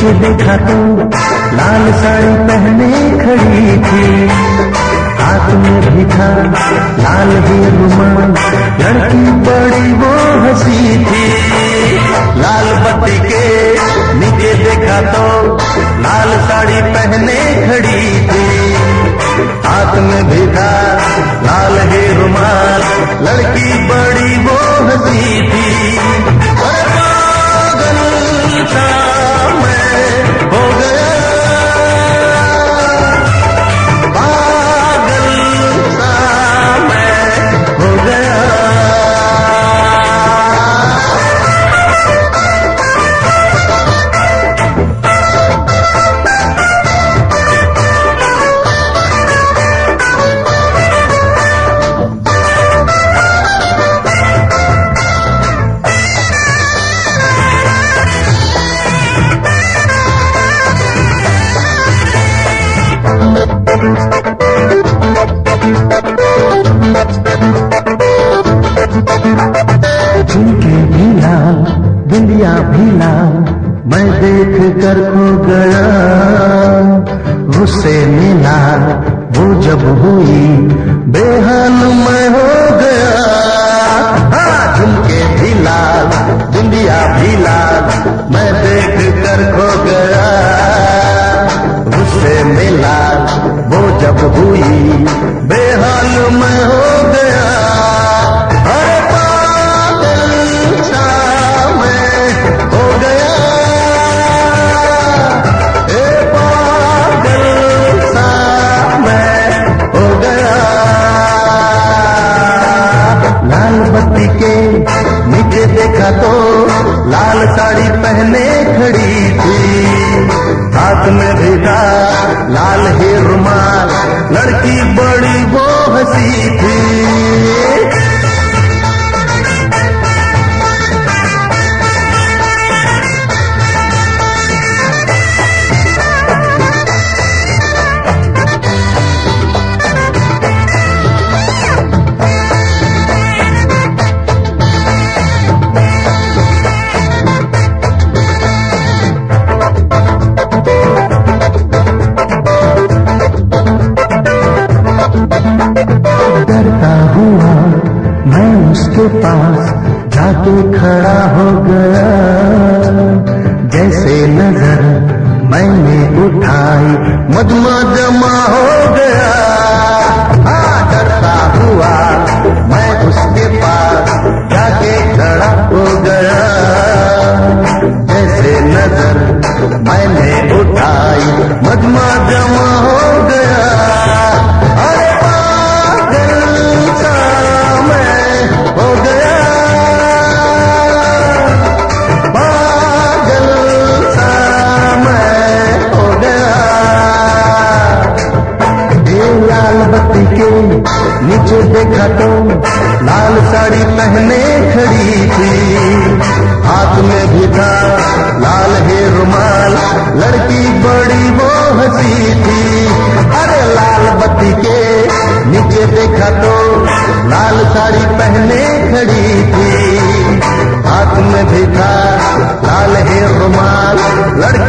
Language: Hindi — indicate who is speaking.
Speaker 1: नीचे देखा तो लाल साड़ी पहने खड़ी थी, हाथ में भी था लाल ही रुमाल, लड़की बड़ी वो हंसी थी। लाल बत्ती के नीचे देखा तो लाल साड़ी पहने खड़ी थी, हाथ में भी था लाल ही रुमाल, लड़की बड़ी वो हंसी थी। पागल सा मैं हो गया, पागल सा मैं हो गया। झुमके भी लाल, बिंदिया भी लाल, मैं देख कर खो गया। गुस्से में लाल वो जब हुई, बेहाल मैं हो गया। हाँ, झुमके भी लाल, बिंदिया भी लाल, मैं देख कर खो गया। गुस्से में लाल वो जब हुई, बेहाल मैं हो गया। अरे पागल सा मैं हो गया, ए पागल सा मैं हो गया। लाल बत्ती के नीचे देखा तो लाल साड़ी पहने खड़ी थी, हाथ में भी था लाल ही रुमाल, लड़की बड़ी वो हंसी थी। डरता हुआ मैं उसके पास जाके खड़ा हो गया, जैसे नजर मैंने उठाई मजमा जमा हो गया। हाँ, डरता हुआ मैं उसके पास जाके खड़ा हो गया, जैसे नजर मैंने उठाई मजमा जमा हो गया। अरे पागल सा मैं हो गया, पागल सा मैं हो गया। ये लाल बत्ती के नीचे देखा तो लाल साड़ी पहने खड़ी थी, हाथ में भी था लाल ही रुमाल, लड़की बड़ी वो हंसी थी। अरे लाल बत्ती के नीचे देखा तो लाल साड़ी पहने खड़ी थी, हाथ में भी था लाल ही रुमाल, लड़की